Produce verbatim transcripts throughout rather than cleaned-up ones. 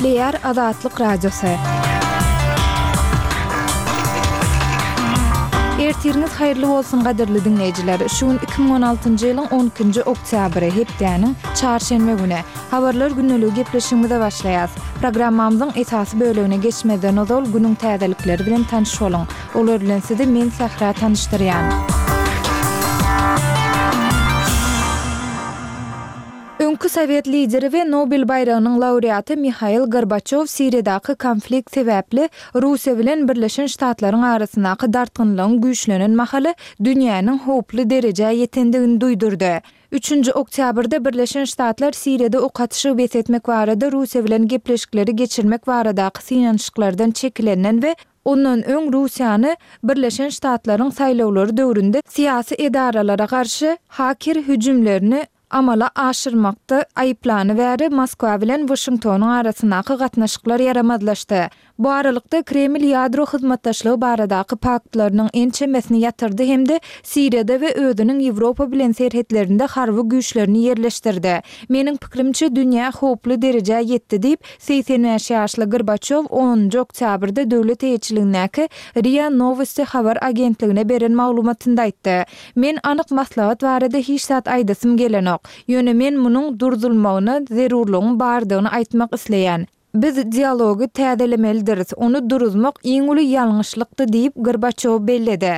Gepleyer Azatlyk Radiosu. Ertiriniz hayırlı bolsun gaderli dinleyijiler. Şuun iki bin on altyncy ýylyň on ikinji oktýabry hepdäniň çarşembe güni habarlar günneligi gepleşigimizde başlaýar. Programmamyzyň esasy bölegine geçmeden ozal günüň täzelikleri bilen tanış bolun. Olar bilen sizi men Sahra tanıştyrýan. Öňkü Sowet lideri we Nobel bayragynyň laureaty Mikhail Gorbaçow Siriýadaky konflikt sebäpli Russiýa bilen Birleşen Ştatlaryň arasyndaky dartgynlygyň güýçlenen mahaly dünýäniň hoply derejä ýetendigini duýdurdy. üçünji oktýabrda Birleşen Ştatlar Siriýada okatyşy besetmek barada Russiýa bilen gepleşikleri geçirmek baradaky synanyşyklardan çekilenden we ondan öň Russiýany Birleşen Ştatlaryň saýlawlary döwründe siýasy edaralara garşy haker hüjümlerini amala aşyrmakda aýyplany bäri Moskwa bilen Washingtonyň arasyndaky gatnaşyklar ýaramadlaşdy. Bu aralykda Kreml ýadro hyzmatdaşlygy baradaky paktlarynyň en çemesini ýatyrdy hemde Siriýada we özüniň Ýewropa bilen serhetlerinde harby güýçlerini ýerleşdirdi. Meniň pikirimçe dünýä hoply derejä ýetdi diýip seksen beş ýaşly Gorbaçow onunji oktýabrda döwlet eýetçiligindäki RIA Novosti habar agentligine beren maglumatynda aýtdy. Men anyk maslahat barada hiç zat aýdasym gelenok. Ýöne men munyň durdurulmagyna zerurlygyň bardygyny aýtmak isleýän. Biz dialogy täzelemelidiz. Onu duruzmak iň uly ýalňyşlykdy diýip Gorbaçow belledi.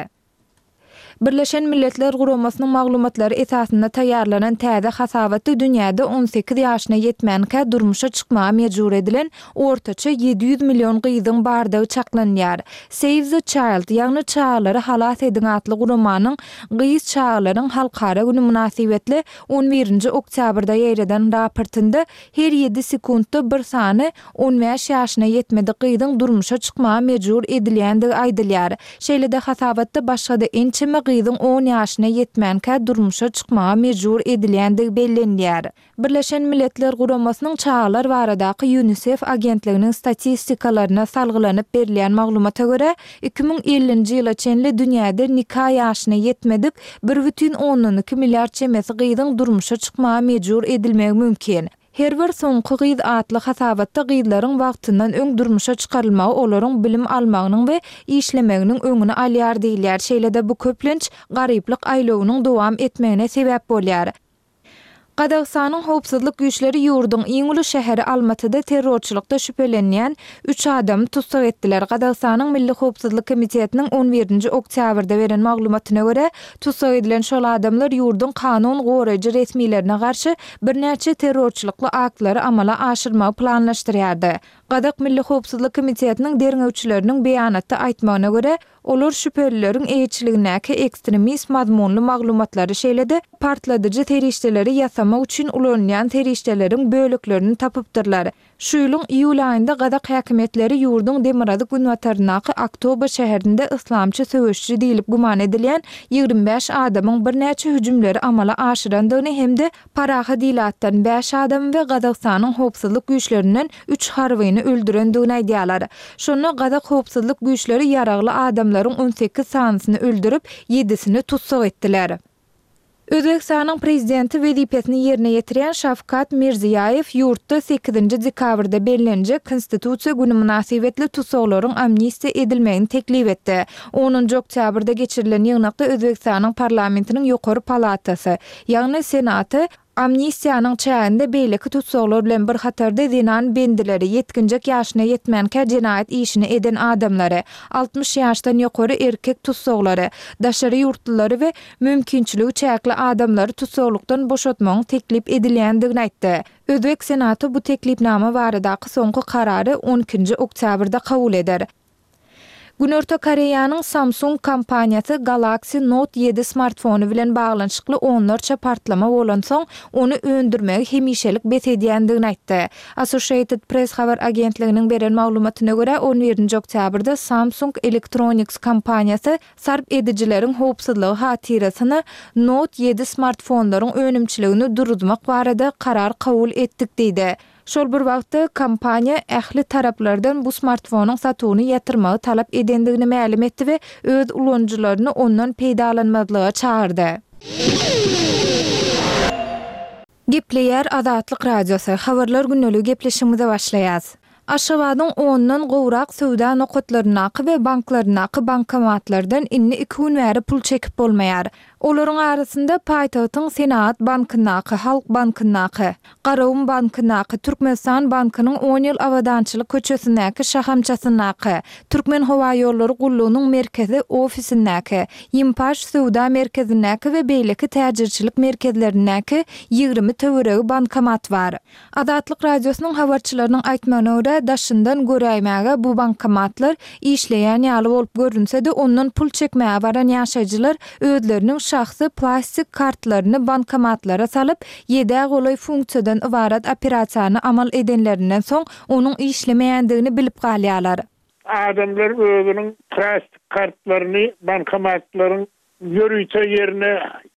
Birleşen Milletler Guramasynyň maglumatlary esasynda taýýarlanan täze hasabaty dünýäde on sekiz ýaşyna ýetmänkä durmuşa çykmaga mejbur edilen ortaça yedi yüz million gyzyň bardygy çaklanýar. Save the Child ýagny çağlary halas edin atly guramanyň gyz çağlaryň halkara güni münasibetli on birinji oktýabrda ýereden raportynda her ýedi sekundda bir sany on beş ýaşyna ýetmedi gyzyň durmuşa çykmaga mejbur edilýändigi aýdylýar. Şeýle-de hasabatda başga da en çeme gyzyň on ýaşyna ýetmänkä durmuşa çykmaga mejbur edilýändigi bellenýär. Birleşen Milletler Guramasynyň çağlar baradaky UNICEF agentliginiň statistikalarına salgylanyp berilýän maglumata görä iki bin ellinji ýyla çenli dünýäde nikah ýaşyna ýetmedik bir бүтүn on iki milliard çemesi gyzyň durmuşa çykmaga mejbur edilmegi mümkin. Her bir soňky gyz atly hasabatda gyzlaryň wagtyndan öň durmuşa çykarylmagy olaryň bilim almagynyň we işlemeginiň öňüne alýar diýilýär. Şeýle-de bu köplenç garyplyk aýlawynyň dowam etmegine sebäp bolýar. Qazaqstanyň howpsuzlyk güýçleri ýurduň iň uly şäheri Almatyda terrorçylykda şüphelenýän üç adam tutsak etdiler. Qazaqstanyň Milli Howpsuzlyk Komitetiniň on birinji oktýabrda beren maglumatyna görä, tutsak edilen şol adamlar ýurduň kanun goraýjy resmiýetlerine garşy birnäçe terrorçylykly aktlary amala aşyrmagy planlaşdyrýardy. Qazaq Milli Howpsuzlyk Komitetiniň derňewçileriniň beýanatda aýtmagyna görä, olar şüphelileriň eýetçiligindäki ekstremist mazmunly maglumatlary şeýle-de partladyjy terişdeleri ýasamak üçin ulanýan terişdeleriň böleklerini tapypdyrlar. Şu ýylyň iýul aýynda Qazaq häkimetleri ýurduň Demirady günwatarynaky Aktober şäherinde islamçy söwüşçi diýilip guman edilýän ýigrim beş adamyň birnäçe hüjümleri amala aşyrandygyny hemde paraha diýilatdan beş adam we Qazaqstanyň howpsuzlyk güýçlerinden üç harbyny öldürendigini aýdýarlar. Şonu Qazaq howpsuzlyk güýçleri ýaragly adamlaryň on sekiz sanysyny öldürüp ýedisini tutsak etdiler. Özbekistanyň prezidenti wezipesini ýerine ýetirýän Şawkat Mirziýaýew ýurtda sekizinji dekabrda bellenjek konstitusiýa güni münasibetli tutsaklaryň amnistiýa edilmegini teklip etdi. onunji oktýabrda geçirilen ýygnakda Özbekistanyň parlamentiniň ýokary palatasy, ýagny senaty amnistiýanyň çäginde beýleki tutsaklar bilen bir hatarda zinan bendileri yetkinjek ýaşyna ýetmänkä jinayet işini eden adamlary, altmış ýaşdan ýokary erkek tutsaklary, daşary ýurtlulary we mümkinçiligi çäkli adamlary tutsaklykdan boşatmagyň teklip edilýändigini aýtdy. Özbek senaty bu teklipnama baradaky soňky karary on ikinji oktýabrda kabul eder. Günörtü Koreýanyň Samsung kompaniýasy Galaxy Note yedi smartfonu bilen baglanşykly onlarça partlama bolan soň onu öndürmegi hemişelik besedýändigini aýtdy. Associated Press habar agentliginiň beren maglumatyna görä on birinji oktýabrda Samsung Electronics kompaniýasy sarp edijileriň howpsuzlygy hatirasyny Note yedi smartfonlaryň önümçiligini duruzmak barada karar kabul etdik diýdi. Şol bir wagtda kompaniýa ähli taraplardan bu smartfonuň satygyny ýatyrmagy talap edendigini ma'lum etdi we öz ulanjylaryny ondan peýdalanmagyga çağırdy. Gepleyer Azatlyk Radiosu habarlar günneligi gepleşigimize başlaýar. Aşgabatyň ondan gowrak söwda nokatlarynaky we banklarynaky bankomatlardan inni iki gün bäri pul çekip bolmaýar. Olaryň arasynda paýtagtyň Senat bankynaky, Halk bankynaky, Garawum bankynaky, Türkmenistan bankynyň on ýyl awadançylyk köçesindäki şahamçasynaky, Türkmen Howa ýollary gullugynyň merkezi ofisindäki, Ýympaş söwda merkezindäki we beýleki täjirçilik merkezlerindäki ýygrimi töweregi bankomat bar. Adatlyk radiosynyň habarçylarynyň aýtmagyna görä, daşyndan göräýmäge bu bankomatlar işleýän ýaly bolup görünse-de ondan pul çekmäge baran ýaşaýjylar özleriniň şahsy plastik kartlaryny bankomatlara salyp, ýedä golay funksiýadan ibarat operasiýany amal edenlerinden soň onuň işlemeýändigini bilip galýarlar. Adamlar özünün plastik kartlaryny bankomatlaryň ýörüýse ýerine